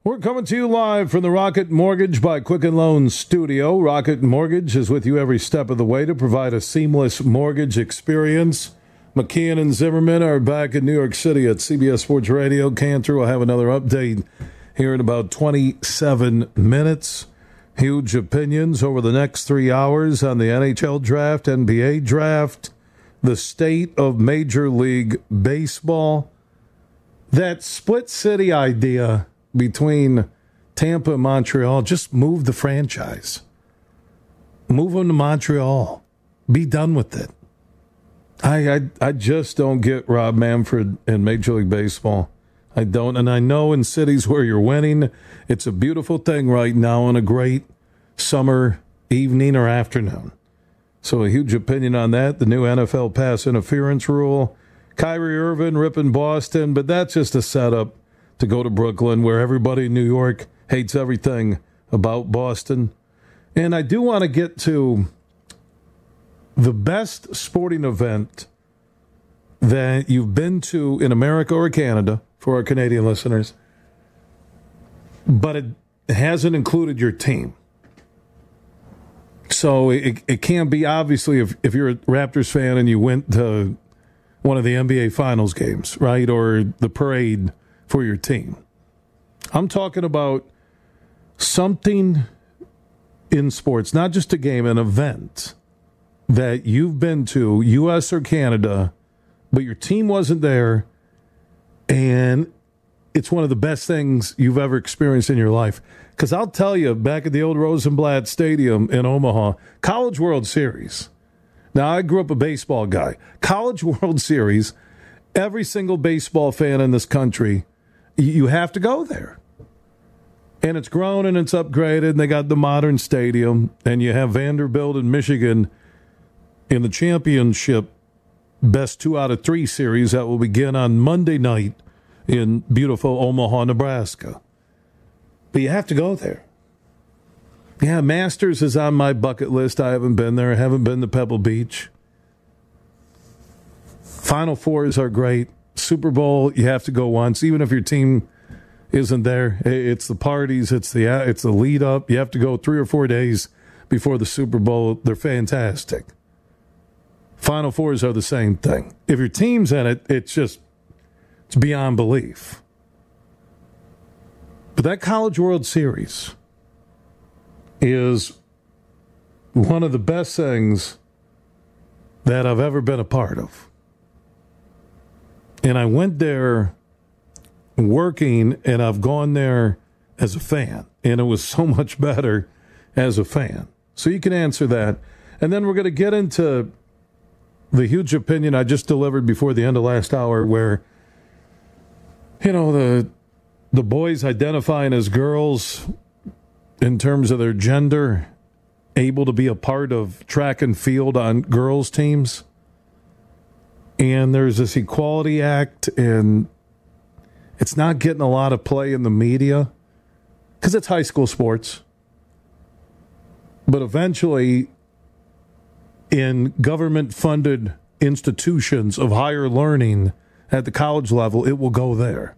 We're coming to you live from the Rocket Mortgage by Quicken Loans studio. Rocket Mortgage is with you every step of the way to provide a seamless mortgage experience. McKeon and Zimmerman are back in New York City at CBS Sports Radio. Cantor will have another update here in about 27 minutes. Huge opinions over the next 3 hours on the NHL draft, NBA draft, the state of Major League Baseball. That split city idea between Tampa and Montreal, just move the franchise. Move them to Montreal. Be done with it. I just don't get Rob Manfred in Major League Baseball. I don't. And I know in cities where you're winning, it's a beautiful thing right now on a great summer evening or afternoon. So a huge opinion on that. The new NFL pass interference rule. Kyrie Irving ripping Boston, but that's just a setup to go to Brooklyn, where everybody in New York hates everything about Boston. And I do want to get to the best sporting event that you've been to in America or Canada, for our Canadian listeners, but it hasn't included your team. So it can be, obviously, if you're a Raptors fan and you went to one of the NBA Finals games, right, or the parade for your team. I'm talking about something in sports, not just a game, an event that you've been to, U.S. or Canada, but your team wasn't there, and it's one of the best things you've ever experienced in your life. Because I'll tell you, back at the old Rosenblatt Stadium in Omaha, College World Series. Now, I grew up a baseball guy. College World Series, every single baseball fan in this country, you have to go there. And it's grown and it's upgraded, and they got the modern stadium, and you have Vanderbilt and Michigan in the championship best 2 out of 3 series that will begin on Monday night in beautiful Omaha, Nebraska. But you have to go there. Yeah, Masters is on my bucket list. I haven't been there. I haven't been to Pebble Beach. Final Fours are great. Super Bowl, you have to go once, even if your team isn't there. It's the parties, it's the lead up. You have to go 3 or 4 days before the Super Bowl. They're fantastic. Final Fours are the same thing. If your team's in it, it's beyond belief. But that College World Series is one of the best things that I've ever been a part of. And I went there working, and I've gone there as a fan. And it was so much better as a fan. So you can answer that. And then we're going to get into the huge opinion I just delivered before the end of last hour where, the boys identifying as girls in terms of their gender, able to be a part of track and field on girls' teams. And there's this Equality Act, and it's not getting a lot of play in the media because it's high school sports. But eventually, in government-funded institutions of higher learning at the college level, it will go there.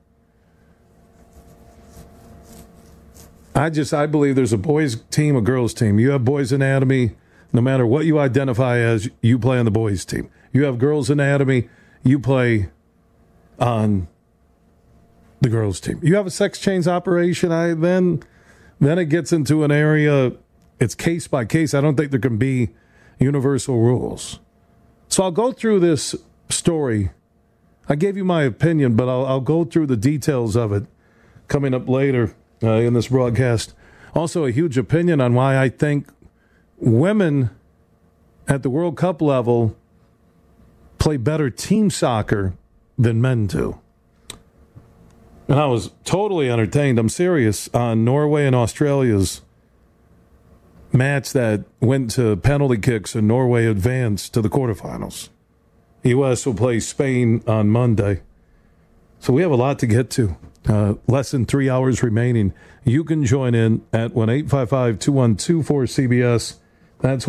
I believe there's a boys' team, a girls' team. You have boys' anatomy, no matter what you identify as, you play on the boys' team. You have girls' anatomy, you play on the girls' team. You have a sex change operation, then it gets into an area, it's case by case. I don't think there can be universal rules. So I'll go through this story. I gave you my opinion, but I'll go through the details of it coming up later in this broadcast. Also, a huge opinion on why I think women at the World Cup level play better team soccer than men do. And I was totally entertained, I'm serious, on Norway and Australia's match that went to penalty kicks and Norway advanced to the quarterfinals. The U.S. will play Spain on Monday. So we have a lot to get to. Less than 3 hours remaining. You can join in at 1-855-212-4CBS. That's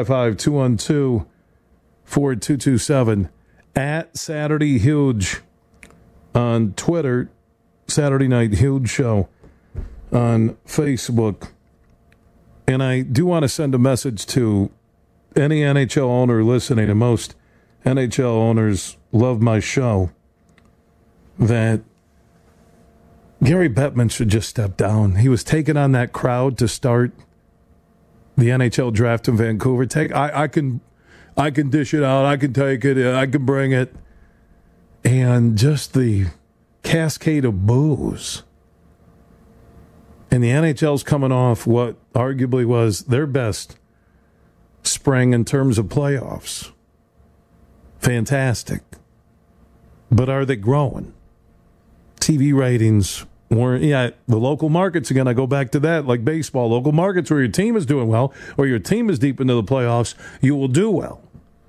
1-855-212-4227. At Saturday Huge on Twitter. Saturday Night Huge Show. on Facebook. And I do want to send a message to any NHL owner listening, and most NHL owners love my show, that Gary Bettman should just step down. He was taking on that crowd to start the NHL draft in Vancouver. I can dish it out. I can take it. I can bring it. And just the cascade of boos. And the NHL's coming off what arguably was their best spring in terms of playoffs. Fantastic. But are they growing? TV ratings weren't, the local markets, again, I go back to that, like baseball, local markets where your team is doing well or your team is deep into the playoffs, you will do well.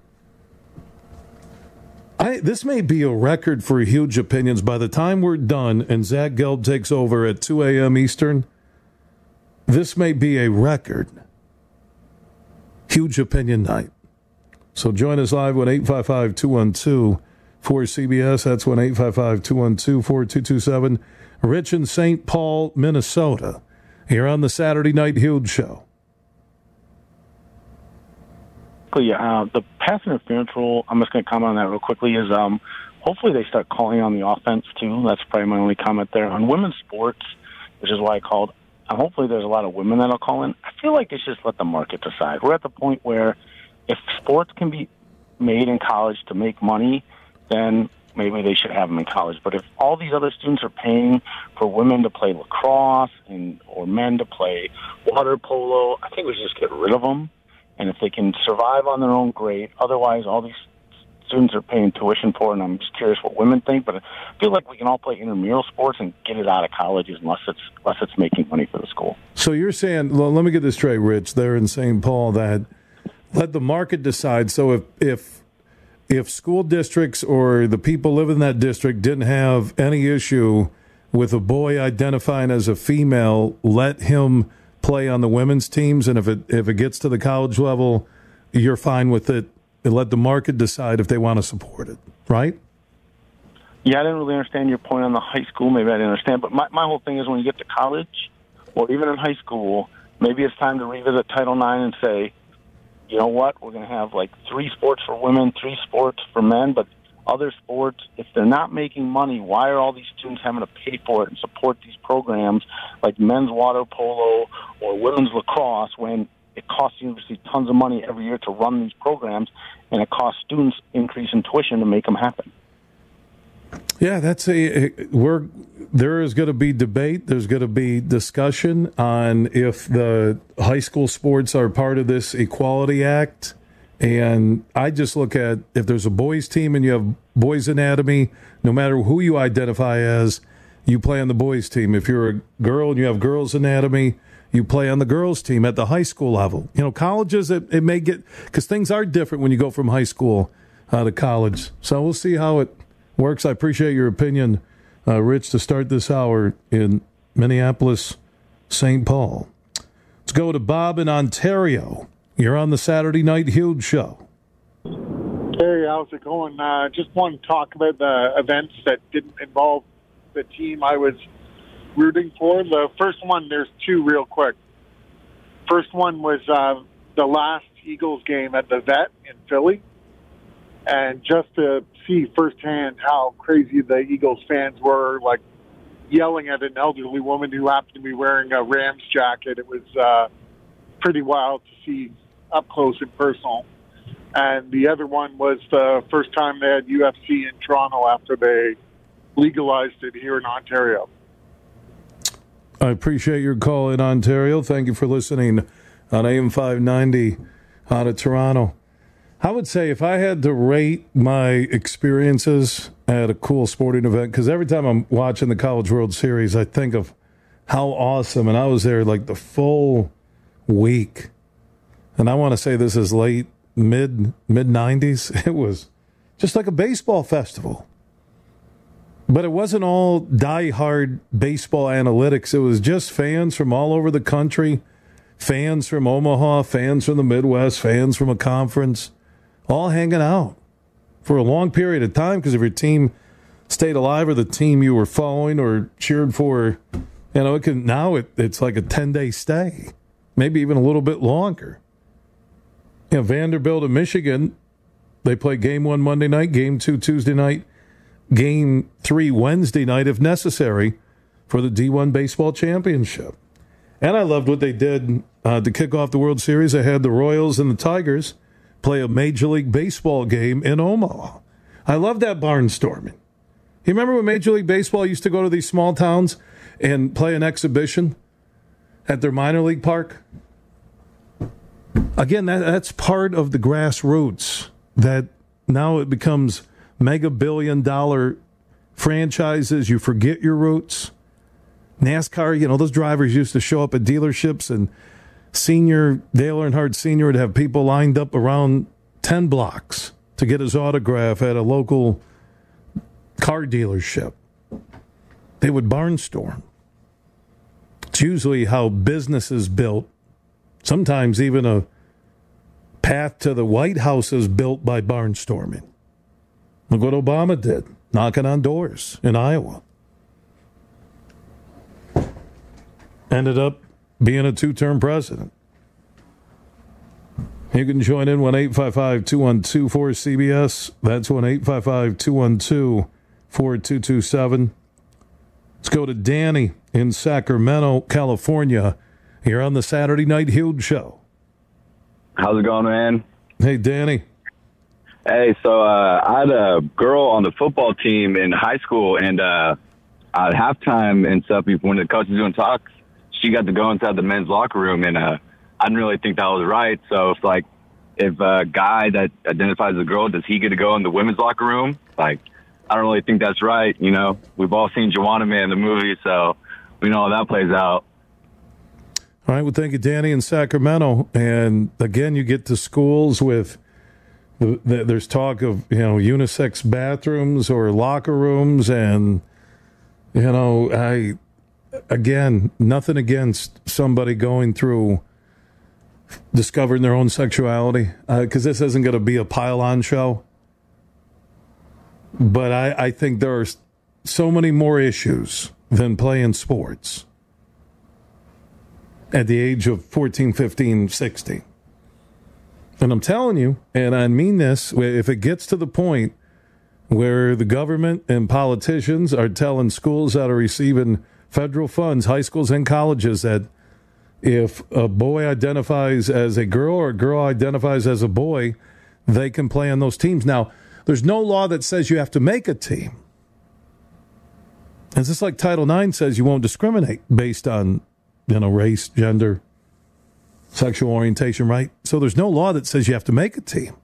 This may be a record for huge opinions. By the time we're done and Zach Gelb takes over at 2 a.m. Eastern, this may be a record. Huge opinion night. So join us live at 855-212-4CBS. That's 1-855-212-4227. Rich in St. Paul, Minnesota. Here on the Saturday Night Huge Show. The pass interference rule, I'm just going to comment on that real quickly, is hopefully they start calling on the offense, too. That's probably my only comment there. On women's sports, which is why I called, hopefully there's a lot of women that'll call in. I feel like it's just let the market decide. We're at the point where if sports can be made in college to make money, then maybe they should have them in college. But if all these other students are paying for women to play lacrosse or men to play water polo, I think we should just get rid of them. And if they can survive on their own, great. Otherwise, all these students are paying tuition for, and I'm just curious what women think. But I feel like we can all play intramural sports and get it out of colleges unless it's making money for the school. So you're saying, well, let me get this straight, Rich, there in St. Paul, that let the market decide. So if school districts or the people living in that district didn't have any issue with a boy identifying as a female, let him play on the women's teams, and if it gets to the college level, you're fine with it, and let the market decide if they want to support it, right? Yeah, I didn't really understand your point on the high school. Maybe I didn't understand, but my whole thing is when you get to college or even in high school, maybe it's time to revisit Title IX and say, you know what, we're going to have like 3 sports for women, 3 sports for men, but other sports, if they're not making money, why are all these students having to pay for it and support these programs like men's water polo or women's lacrosse when it costs the university tons of money every year to run these programs, and it costs students increase in tuition to make them happen? Yeah, there is going to be debate. There's going to be discussion on if the high school sports are part of this Equality Act. And I just look at if there's a boys team and you have boys anatomy, no matter who you identify as, you play on the boys team. If you're a girl and you have girls anatomy, you play on the girls team at the high school level. Colleges, it may get, because things are different when you go from high school to college. So we'll see how it works. I appreciate your opinion, Rich, to start this hour in Minneapolis, St. Paul. Let's go to Bob in Ontario. You're on the Saturday Night Huge Show. Hey, how's it going? Just want to talk about the events that didn't involve the team I was rooting for. The first one, there's 2 real quick. First one was the last Eagles game at the Vet in Philly. And just to see firsthand how crazy the Eagles fans were, like yelling at an elderly woman who happened to be wearing a Rams jacket. It was pretty wild to see up close and personal. And the other one was the first time they had UFC in Toronto after they legalized it here in Ontario. I appreciate your call in Ontario. Thank you for listening on AM 590 out of Toronto. I would say if I had to rate my experiences at a cool sporting event, because every time I'm watching the College World Series, I think of how awesome, and I was there like the full week. And I want to say this is mid-90s. It was just like a baseball festival. But it wasn't all die-hard baseball analytics. It was just fans from all over the country, fans from Omaha, fans from the Midwest, fans from a conference, all hanging out for a long period of time, because if your team stayed alive or the team you were following or cheered for You know, it's like a 10-day stay, maybe even a little bit longer. You know, Vanderbilt and Michigan, they play game 1 Monday night, game 2 Tuesday night, game 3 Wednesday night if necessary for the D1 baseball championship. And I loved what they did to kick off the World Series. They had the Royals and the Tigers play a Major League Baseball game in Omaha. I love that barnstorming. You remember when Major League Baseball used to go to these small towns and play an exhibition at their minor league park? Again, that's part of the grassroots, that now it becomes mega billion-dollar franchises. You forget your roots. NASCAR, you know, those drivers used to show up at dealerships, and Dale Earnhardt Sr. would have people lined up around 10 blocks to get his autograph at a local car dealership. They would barnstorm. It's usually how business is built. Sometimes even a path to the White House is built by barnstorming. Look what Obama did, knocking on doors in Iowa. Ended up being a 2-term president. You can join in 1-855-212-4CBS. That's 1-855-212-4227. Let's go to Danny in Sacramento, California. Here on the Saturday Night Huge Show. How's it going, man? Hey, Danny. Hey, so I had a girl on the football team in high school, and at halftime and stuff, when the coach was doing talks, she got to go inside the men's locker room, and I didn't really think that was right. So it's like, if a guy that identifies as a girl, does he get to go in the women's locker room? Like, I don't really think that's right. You know, we've all seen Joanna Man, the movie, so we know how that plays out. All right, well, thank you, Danny in Sacramento. And again, you get to schools with there's talk of, you know, unisex bathrooms or locker rooms, and you know, again, nothing against somebody going through discovering their own sexuality, because this isn't going to be a pile-on show. But I think there are so many more issues than playing sports at the age of 14, 15, 16. And I'm telling you, and I mean this, if it gets to the point where the government and politicians are telling schools that are receiving federal funds, high schools and colleges, that if a boy identifies as a girl or a girl identifies as a boy, they can play on those teams. Now, there's no law that says you have to make a team. It's just like Title IX says you won't discriminate based on, you know, race, gender, sexual orientation, right? So there's no law that says you have to make a team.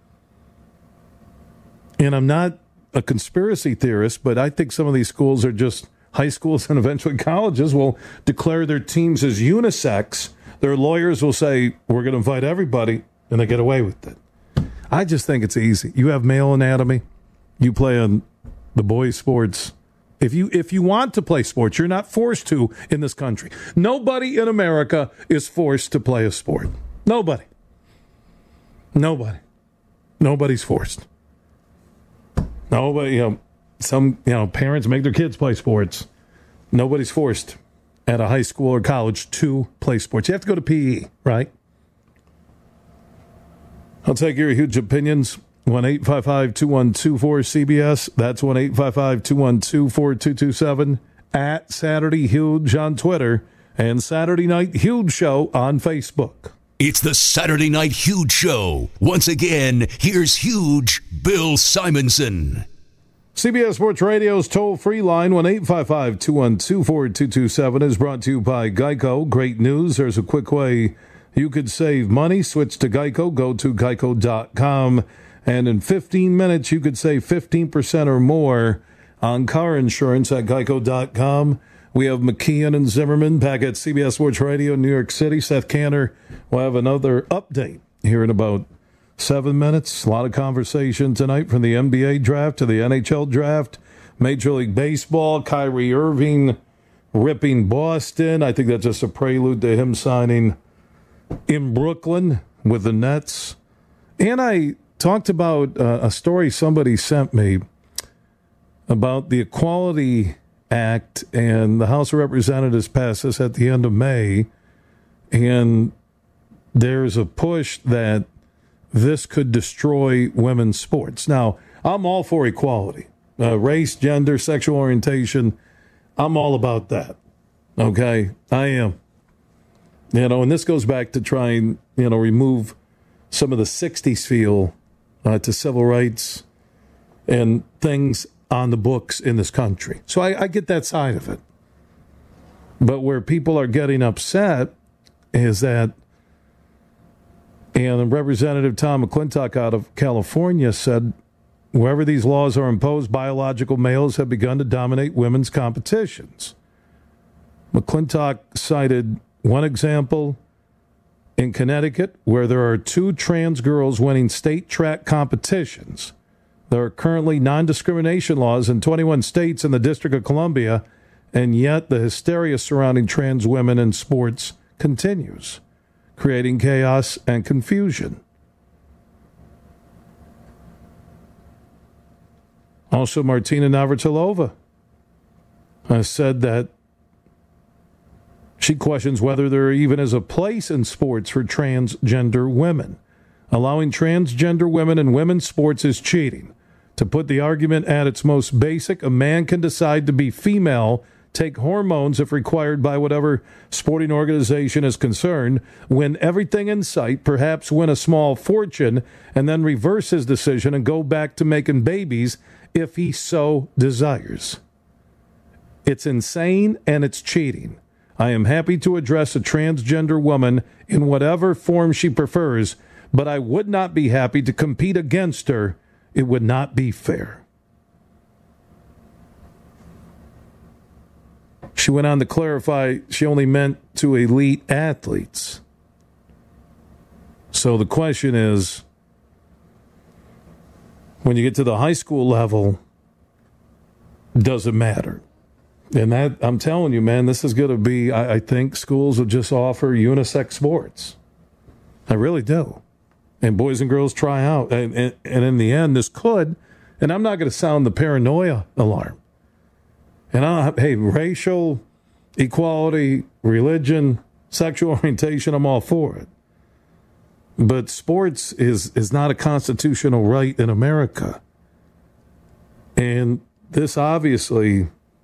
And I'm not a conspiracy theorist, but I think some of these schools are just high schools and eventually colleges will declare their teams as unisex. Their lawyers will say, we're going to invite everybody, and they get away with it. I just think it's easy. You have male anatomy. You play on the boys' sports. If you want to play sports, you're not forced to in this country. Nobody in America is forced to play a sport. Nobody. Nobody's forced. Nobody, you know, some, you know, parents make their kids play sports. Nobody's forced at a high school or college to play sports. You have to go to PE, right? I'll take your huge opinions. 1-855-212-4CBS. That's 1-855-212-4227. At Saturday Huge on Twitter and Saturday Night Huge Show on Facebook. It's the Saturday Night Huge Show. Once again, here's Huge Bill Simonson. CBS Sports Radio's toll-free line, 1-855-212-4227, is brought to you by Geico. Great news. There's a quick way you could save money. Switch to Geico. Go to geico.com. And in 15 minutes, you could save 15% or more on car insurance at geico.com. We have McKeon and Zimmerman back at CBS Sports Radio in New York City. Seth Cantor will have another update here in about 7 minutes. A lot of conversation tonight from the NBA draft to the NHL draft. Major League Baseball, Kyrie Irving ripping Boston. I think that's just a prelude to him signing in Brooklyn with the Nets. And I talked about a story somebody sent me about the equality Act, and the House of Representatives passed this at the end of May, and there's a push that this could destroy women's sports. Now, I'm all for equality. Race, gender, sexual orientation, I'm all about that. Okay? I am. And this goes back to trying, remove some of the 60s feel to civil rights and things on the books in this country. So I get that side of it. But where people are getting upset is that, and Representative Tom McClintock out of California said, wherever these laws are imposed, biological males have begun to dominate women's competitions. McClintock cited one example in Connecticut where there are 2 trans girls winning state track competitions. There are currently non-discrimination laws in 21 states in the District of Columbia, and yet the hysteria surrounding trans women in sports continues, creating chaos and confusion. Also, Martina Navratilova has said that she questions whether there even is a place in sports for transgender women. Allowing transgender women in women's sports is cheating. To put the argument at its most basic, a man can decide to be female, take hormones if required by whatever sporting organization is concerned, win everything in sight, perhaps win a small fortune, and then reverse his decision and go back to making babies if he so desires. It's insane and it's cheating. I am happy to address a transgender woman in whatever form she prefers, but I would not be happy to compete against her. It would not be fair. She went on to clarify she only meant to elite athletes. So the question is, when you get to the high school level, does it matter? And that, I'm telling you, man, this is going to be, I think schools will just offer unisex sports. I really do. And boys and girls try out. And in the end, this could, and I'm not going to sound the paranoia alarm. And hey, racial equality, religion, sexual orientation, I'm all for it. But sports is not a constitutional right in America. And this obviously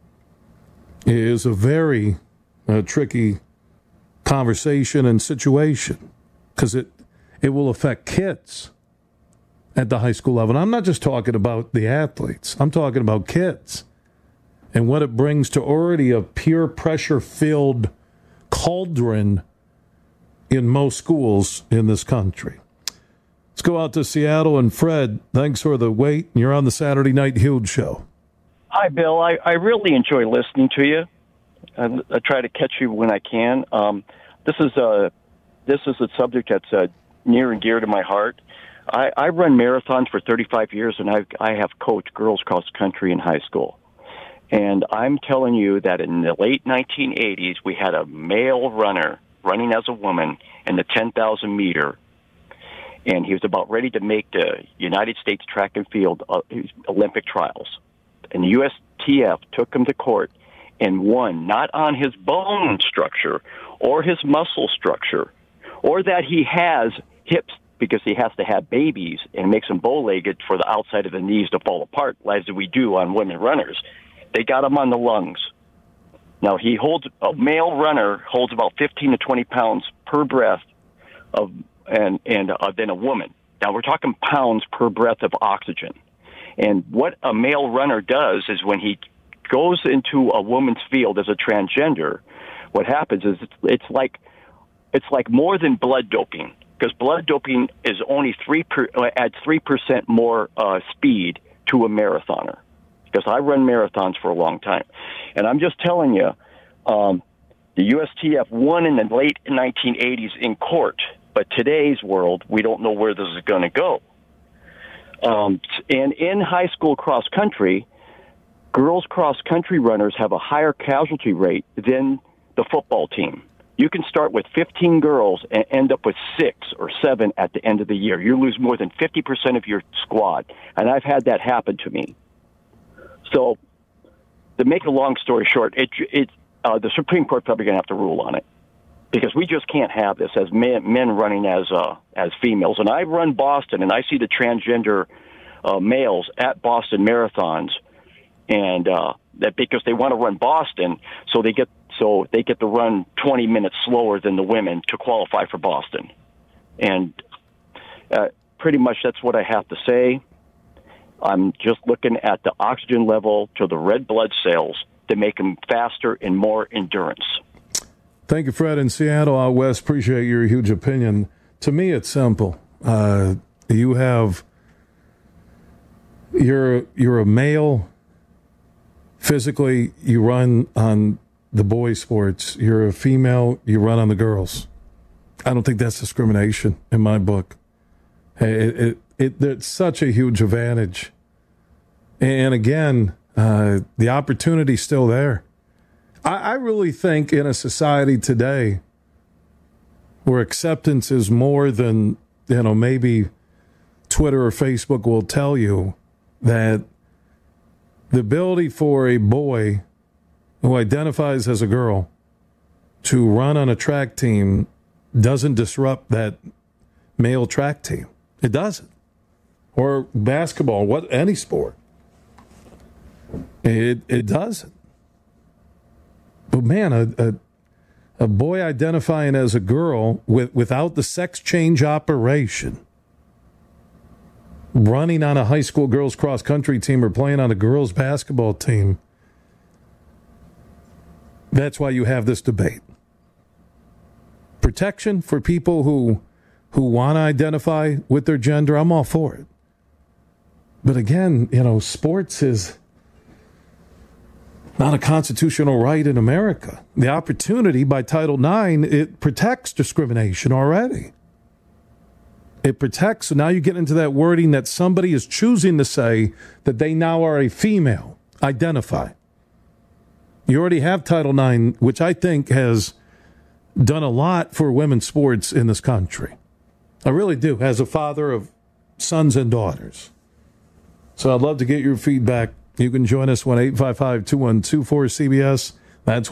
is a very tricky conversation and situation because it will affect kids at the high school level. And I'm not just talking about the athletes. I'm talking about kids and what it brings to already a peer pressure-filled cauldron in most schools in this country. Let's go out to Seattle. And Fred, thanks for the wait. You're on the Saturday Night Huge Show. Hi, Bill. I really enjoy listening to you. I try to catch you when I can. This is a subject that's near and dear to my heart. I run marathons for 35 years, and I have coached girls cross country in high school. And I'm telling you that in the late 1980s, we had a male runner running as a woman in the 10,000 meter, and he was about ready to make the United States track and field Olympic trials. And the USTF took him to court and won, not on his bone structure or his muscle structure, or that he has hips because he has to have babies and makes them bow-legged for the outside of the knees to fall apart, as we do on women runners. They got him on the lungs. Now, a male runner holds about 15 to 20 pounds per breath than a woman. Now, we're talking pounds per breath of oxygen. And what a male runner does is when he goes into a woman's field as a transgender, what happens is it's like more than blood doping, because blood doping is only adds 3% more speed to a marathoner. Because I run marathons for a long time, and I'm just telling you, the USTF won in the late 1980s in court, but today's world, we don't know where this is going to go. And in high school cross country, girls cross country runners have a higher casualty rate than the football team. You can start with 15 girls and end up with 6 or 7 at the end of the year. You lose more than 50% of your squad, and I've had that happen to me. So to make a long story short, the Supreme Court probably going to have to rule on it, because we just can't have this as men running as females. And I run Boston, and I see the transgender males at Boston marathons, and that because they want to run Boston, so they get to run 20 minutes slower than the women to qualify for Boston. And pretty much that's what I have to say. I'm just looking at the oxygen level to the red blood cells to make them faster and more endurance. Thank you, Fred, in Seattle out west. Appreciate your huge opinion. To me, it's simple. You're a male. Physically, you run on the boys' sports. You're a female. You run on the girls. I don't think that's discrimination in my book. It's such a huge advantage. And again, the opportunity's still there. I really think in a society today where acceptance is more than, maybe Twitter or Facebook will tell you, that the ability for a boy who identifies as a girl to run on a track team doesn't disrupt that male track team. It doesn't. Or basketball, any sport. It doesn't. But man, a boy identifying as a girl without the sex change operation, running on a high school girls cross country team or playing on a girls basketball team, that's why you have this debate. Protection for people who want to identify with their gender, I'm all for it. But again, sports is not a constitutional right in America. The opportunity by Title IX, it protects discrimination already. It protects, so now you get into that wording that somebody is choosing to say that they now are a female, identify. You already have Title IX, which I think has done a lot for women's sports in this country. I really do, as a father of sons and daughters. So I'd love to get your feedback. You can join us 1-855-212-4CBS. That's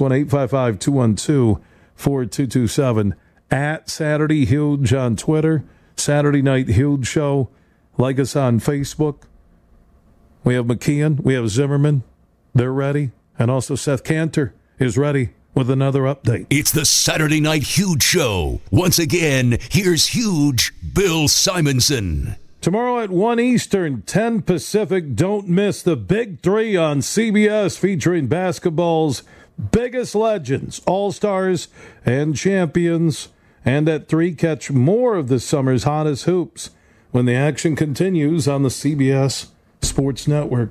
1-855-212-4227. At Saturday Huge on Twitter. Saturday Night Huge Show. Like us on Facebook. We have McKeon. We have Zimmerman. They're ready. And also Seth Cantor is ready with another update. It's the Saturday Night Huge Show. Once again, here's Huge Bill Simonson. Tomorrow at 1 Eastern, 10 Pacific, don't miss the Big Three on CBS, featuring basketball's biggest legends, all-stars, and champions. And at 3, catch more of this summer's hottest hoops when the action continues on the CBS Sports Network.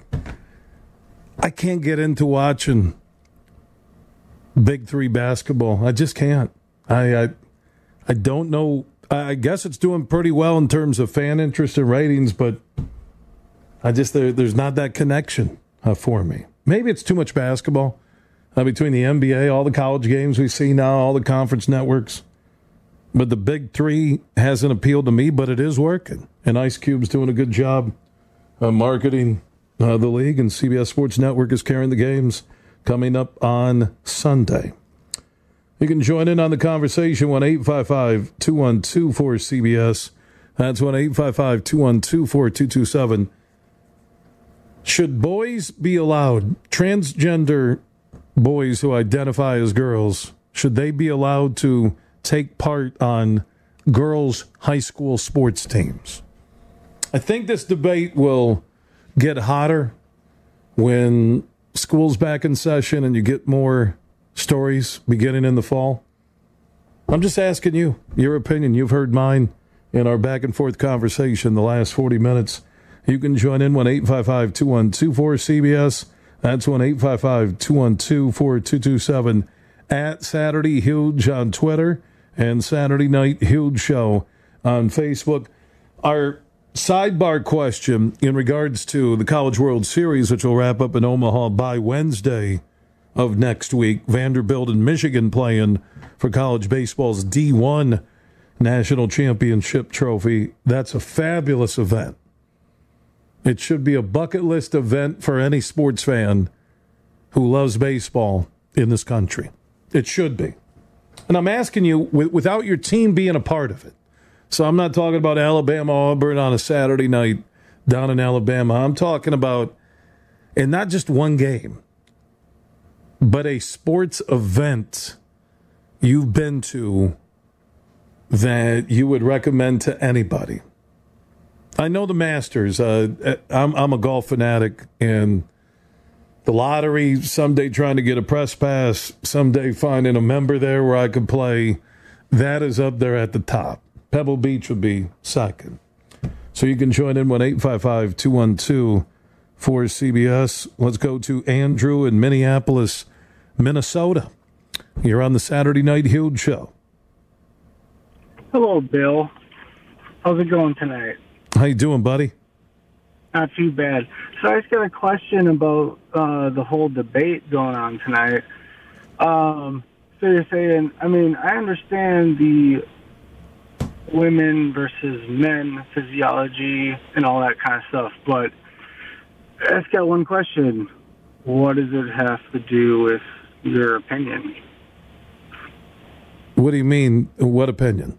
I can't get into watching Big Three basketball. I just can't. I don't know. I guess it's doing pretty well in terms of fan interest and ratings, but there's not that connection for me. Maybe it's too much basketball between the NBA, all the college games we see now, all the conference networks. But the Big Three hasn't appealed to me, but it is working. And Ice Cube's doing a good job marketing the league, and CBS Sports Network is carrying the games coming up on Sunday. You can join in on the conversation, 1-855-212-4CBS. That's 1-855-212-4227. Should boys be allowed, transgender boys who identify as girls, should they be allowed to take part on girls' high school sports teams? I think this debate will get hotter when school's back in session and you get more stories beginning in the fall. I'm just asking you, your opinion. You've heard mine in our back and forth conversation the last 40 minutes. You can join in 1-855-212-4CBS. That's 1-855-212-4227. At Saturday Huge on Twitter and Saturday Night Huge Show on Facebook. Our sidebar question in regards to the College World Series, which will wrap up in Omaha by Wednesday of next week. Vanderbilt and Michigan playing for college baseball's D1 National Championship Trophy. That's a fabulous event. It should be a bucket list event for any sports fan who loves baseball in this country. It should be. And I'm asking you, without your team being a part of it. So I'm not talking about Alabama-Auburn on a Saturday night down in Alabama. I'm talking about, and not just one game, but a sports event you've been to that you would recommend to anybody. I know the Masters. I'm a golf fanatic, and the lottery, someday trying to get a press pass, someday finding a member there where I could play, that is up there at the top. Pebble Beach would be second. So you can join in 1-855-212-4CBS. Let's go to Andrew in Minneapolis, Minnesota. You're on the Saturday Night Huge Show. Hello, Bill. How's it going tonight? How you doing, buddy? Not too bad. So I just got a question about the whole debate going on tonight. So you're saying, I mean, I understand the women versus men physiology and all that kind of stuff, but I just got one question. What does it have to do with your opinion? What do you mean, what opinion?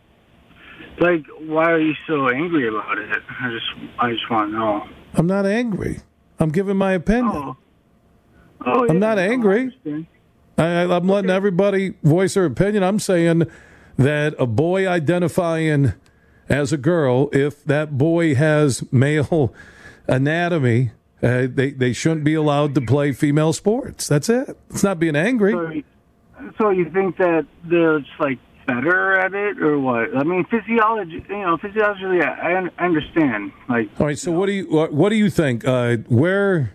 Like, why are you so angry about it? I just want to know. I'm not angry. I'm giving my opinion. Oh, yeah, I'm not angry. I'm letting everybody voice their opinion. I'm saying that a boy identifying as a girl, if that boy has male anatomy, they shouldn't be allowed to play female sports. That's it. It's not being angry. So you think that they're just like better at it, or what? I mean, physiology. I understand. Like, all right. So what do you think? Where?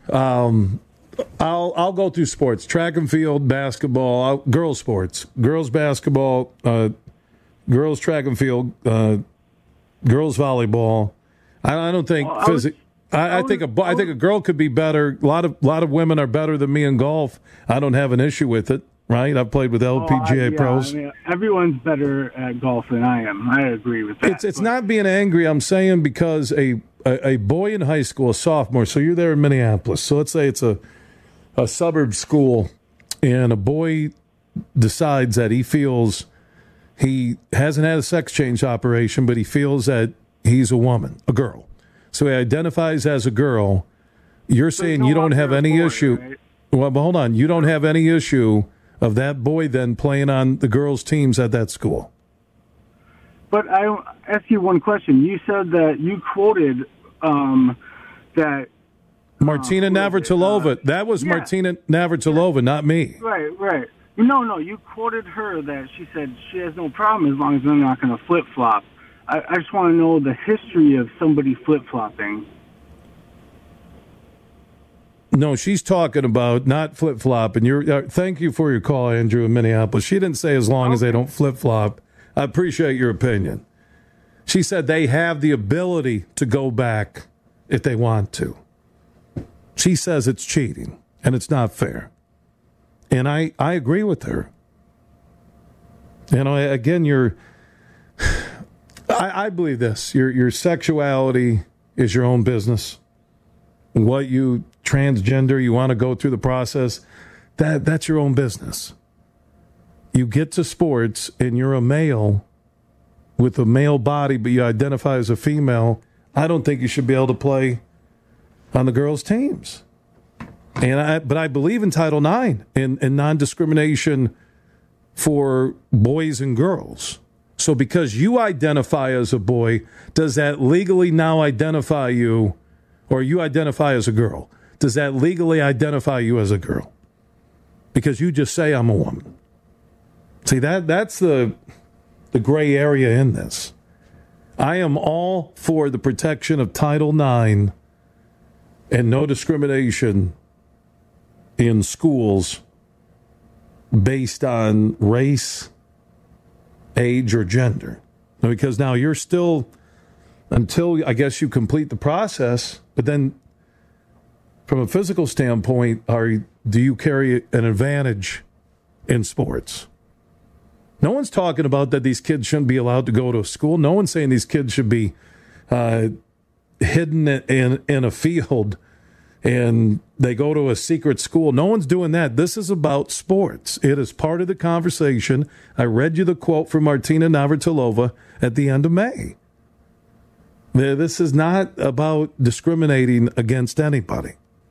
I'll go through sports: track and field, basketball, girls sports, girls basketball, girls track and field, girls volleyball. I don't think I think a girl could be better. A lot of women are better than me in golf. I don't have an issue with it. Right, I've played with LPGA pros. I mean, everyone's better at golf than I am. I agree with that. It's not being angry. I'm saying because a boy in high school, a sophomore, so you're there in Minneapolis. So let's say it's a suburb school, and a boy decides that he feels he hasn't had a sex change operation, but he feels that he's a woman, a girl. So he identifies as a girl. You're saying you don't have any issue. Right? Well, but hold on. You don't have any issue of that boy then playing on the girls' teams at that school. But I ask you one question. You said that you quoted that Martina Navratilova. That was Martina Navratilova, not me. Right. No, you quoted her that she said she has no problem as long as they're not going to flip-flop. I just want to know the history of somebody flip-flopping. No, she's talking about not flip-flop. And thank you for your call, Andrew, in Minneapolis. She didn't say as long as they don't flip-flop. I appreciate your opinion. She said they have the ability to go back if they want to. She says it's cheating, and it's not fair. And I agree with her. You know, again, I believe this. Your sexuality is your own business. What you transgender, you want to go through the process, that's your own business. You get to sports and you're a male with a male body, but you identify as a female. I don't think you should be able to play on the girls' teams. But I believe in Title IX and non-discrimination for boys and girls. So because you identify as a boy, does that legally now identify you, or you identify as a girl? Does that legally identify you as a girl? Because you just say I'm a woman. See, that's the gray area in this. I am all for the protection of Title IX and no discrimination in schools based on race, age, or gender. Because now you're still, until I guess you complete the process, but then from a physical standpoint, do you carry an advantage in sports? No one's talking about that these kids shouldn't be allowed to go to school. No one's saying these kids should be hidden in a field and they go to a secret school. No one's doing that. This is about sports. It is part of the conversation. I read you the quote from Martina Navratilova at the end of May. This is not about discriminating against anybody.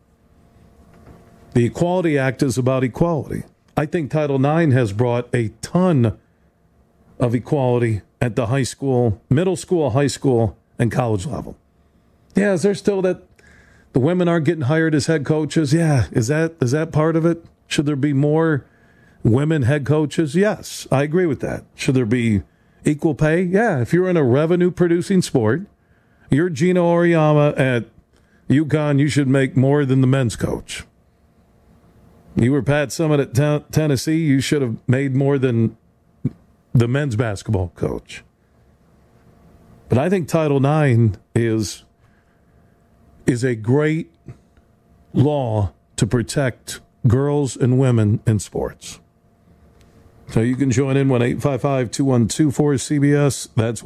The Equality Act is about equality. I think Title IX has brought a ton of equality at the high school, middle school, high school, and college level. Yeah, is there still that the women aren't getting hired as head coaches? Yeah, is that part of it? Should there be more women head coaches? Yes, I agree with that. Should there be equal pay? Yeah, if you're in a revenue-producing sport, you're Gino Auriemma at UConn, you should make more than the men's coach. You were Pat Summitt at Tennessee, you should have made more than the men's basketball coach. But I think Title IX is a great law to protect girls and women in sports. So you can join in 1-855-212-4CBS. That's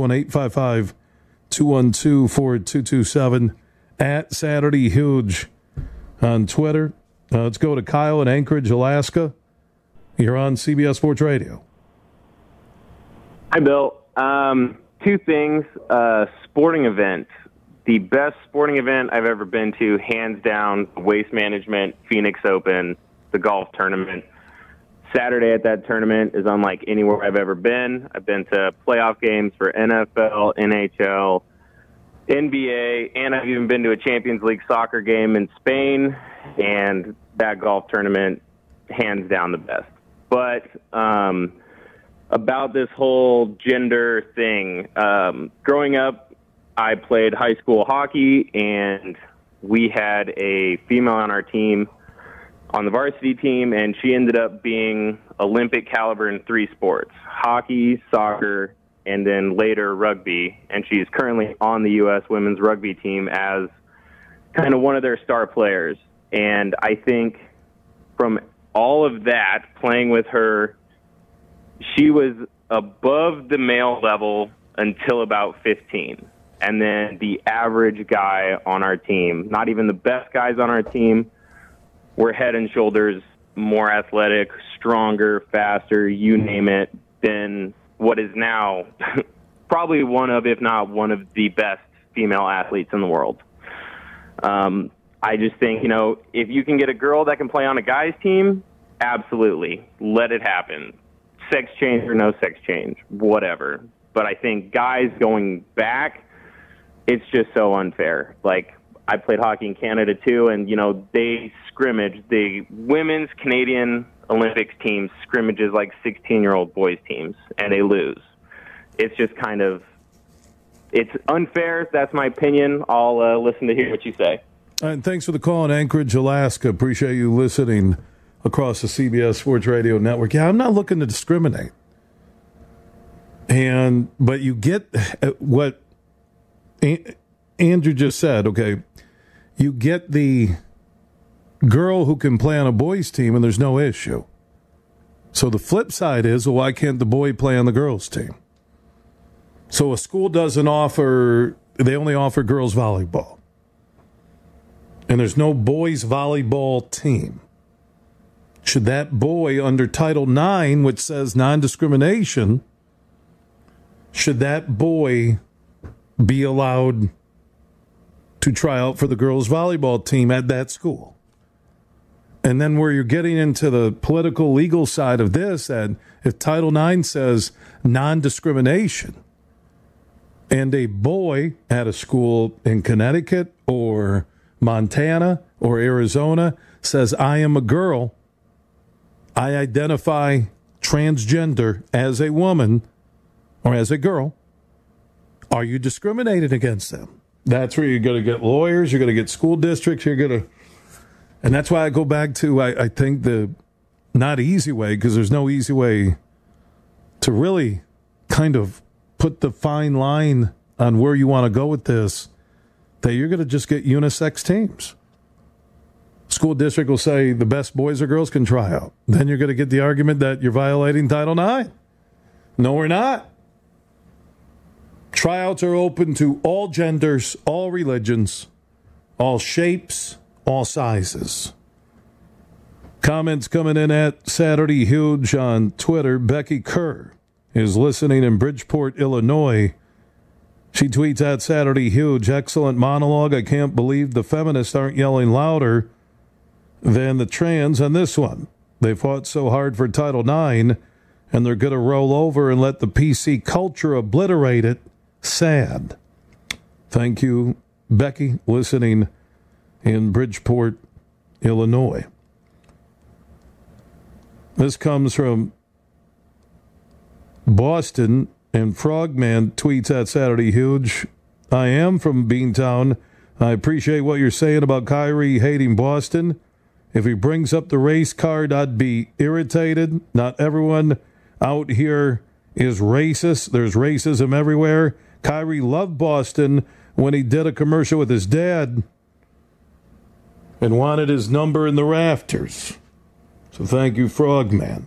1-855-212-4227 at Saturday Huge on Twitter. Let's go to Kyle in Anchorage, Alaska. You're on CBS Sports Radio. Hi, Bill. Two things. Sporting event. The best sporting event I've ever been to, hands down, Waste Management, Phoenix Open, the golf tournament. Saturday at that tournament is unlike anywhere I've ever been. I've been to playoff games for NFL, NHL, NBA, and I've even been to a Champions League soccer game in Spain, and that golf tournament, hands down, the best. But about this whole gender thing, growing up, I played high school hockey, and we had a female on our team, on the varsity team, and she ended up being Olympic caliber in 3 sports: hockey, soccer, and then later rugby. And she's currently on the U.S. women's rugby team as kind of one of their star players. And I think from all of that, playing with her, she was above the male level until about 15. And then the average guy on our team, not even the best guys on our team, were head and shoulders more athletic, stronger, faster, you name it, than what is now probably one of, if not one of the best female athletes in the world. I just think, if you can get a girl that can play on a guy's team, absolutely, let it happen. Sex change or no sex change, whatever. But I think guys going back, it's just so unfair. Like, I played hockey in Canada too, and, they scrimmage. The women's Canadian Olympics team scrimmages like 16-year-old boys teams, and they lose. It's just kind of, it's unfair. That's my opinion. I'll listen to hear what you say. And thanks for the call in Anchorage, Alaska. Appreciate you listening across the CBS Sports Radio Network. Yeah, I'm not looking to discriminate. But you get what Andrew just said, okay, you get the girl who can play on a boys' team and there's no issue. So the flip side is, well, why can't the boy play on the girls' team? So a school doesn't offer, they only offer girls volleyball. And there's no boys volleyball team. Should that boy under Title IX, which says non-discrimination, should that boy be allowed to try out for the girls' volleyball team at that school? And then where you're getting into the political, legal side of this, that if Title IX says non-discrimination, and a boy at a school in Connecticut or Montana or Arizona says, I am a girl, I identify transgender as a woman or as a girl, are you discriminating against them? That's where you're going to get lawyers, you're going to get school districts, you're going to... And that's why I go back to, I think, the not easy way, because there's no easy way to really kind of put the fine line on where you want to go with this, that you're going to just get unisex teams. School district will say the best boys or girls can try out. Then you're going to get the argument that you're violating Title IX. No, we're not. Tryouts are open to all genders, all religions, all shapes, all sizes. Comments coming in at Saturday Huge on Twitter. Becky Kerr is listening in Bridgeport, Illinois. She tweets at Saturday Huge, excellent monologue. I can't believe the feminists aren't yelling louder than the trans on this one. They fought so hard for Title IX, and they're going to roll over and let the PC culture obliterate it. Sad. Thank you, Becky, listening in Bridgeport, Illinois. This comes from Boston, and Frogman tweets at Saturday Huge. I am from Beantown. I appreciate what you're saying about Kyrie hating Boston. If he brings up the race card, I'd be irritated. Not everyone out here is racist. There's racism everywhere. Kyrie loved Boston when he did a commercial with his dad and wanted his number in the rafters. So thank you, Frogman.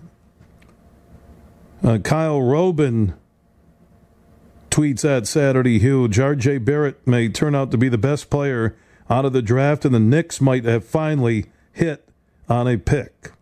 Kyle Robin tweets at Saturday Huge. R.J. Barrett may turn out to be the best player out of the draft, and the Knicks might have finally hit on a pick.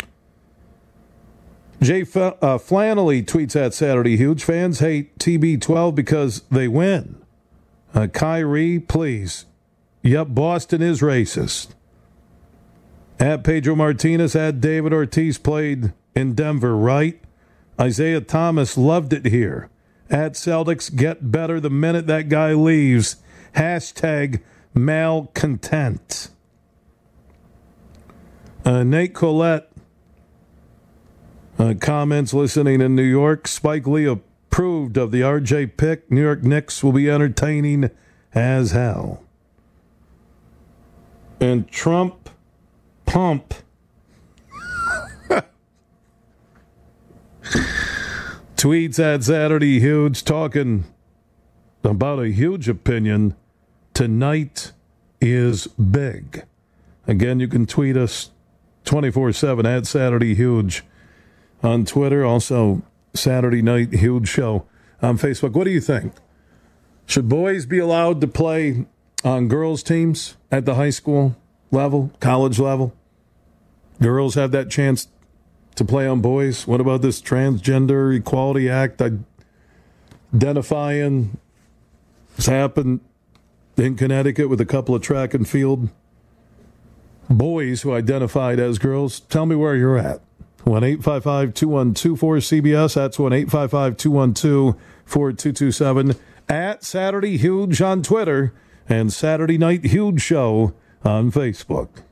Jay Flannelly tweets at Saturday Huge. Fans hate TB12 because they win. Kyrie, please. Yep, Boston is racist. At Pedro Martinez, at David Ortiz played in Denver, right? Isaiah Thomas loved it here. At Celtics, get better the minute that guy leaves. Hashtag malcontent. Nate Collette comments listening in New York. Spike Lee approved of the RJ pick. New York Knicks will be entertaining as hell. And Trump Pump tweets at Saturday Huge talking about a huge opinion. Tonight is big. Again, you can tweet us 24/7 at Saturday Huge on Twitter. Also, Saturday Night Huge Show on Facebook. What do you think? Should boys be allowed to play on girls' teams at the high school level, college level? Girls have that chance to play on boys. What about this Transgender Equality Act identifying? This happened in Connecticut with a couple of track and field boys who identified as girls. Tell me where you're at. 1-855-212-4CBS. That's 1-855-212-4227. At Saturday Huge on Twitter and Saturday Night Huge Show on Facebook.